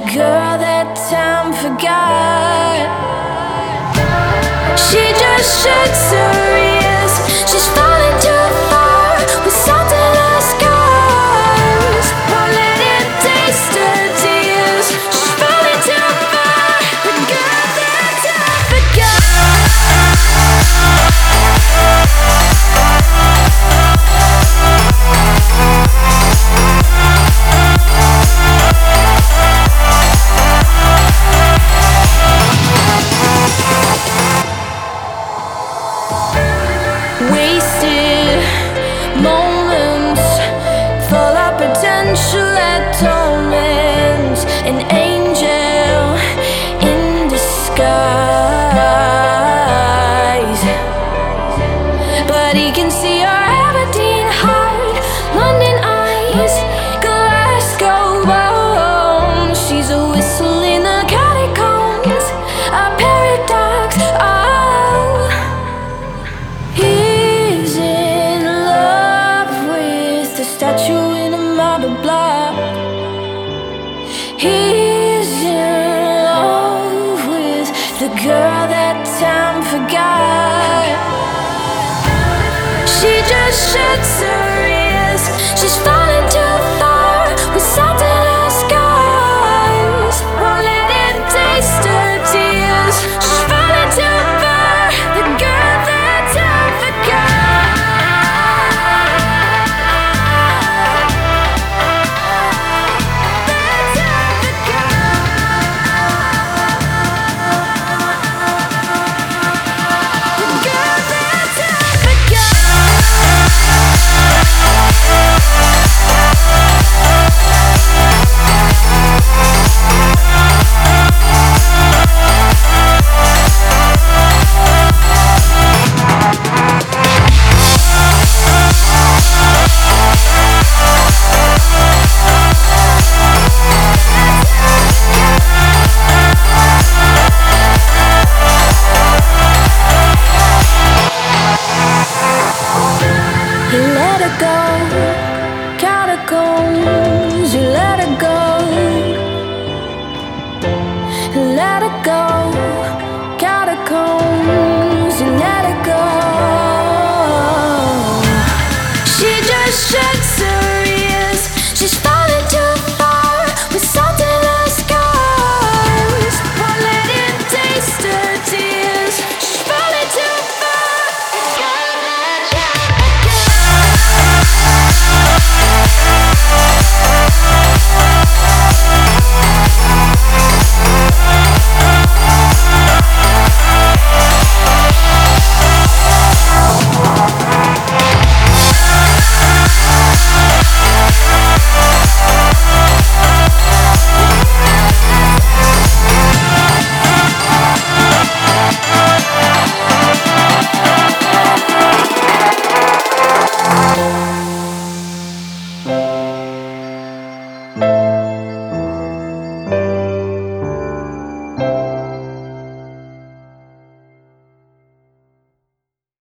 girl that time forgot. She just shakes her ears. She's falling too far with salt in her scars. Won't let it taste her tears. She's falling too far. The girl that time forgot. Wasted moments full of potential that torment. An angel in disguise, but he can see your Aberdeen heart, London eyes, Glasgow bones. She's a whistle in the catacombs, a paradox. Oh, he's in love with the statue in a marble block. He's in love with the girl that time forgot. She just shuts her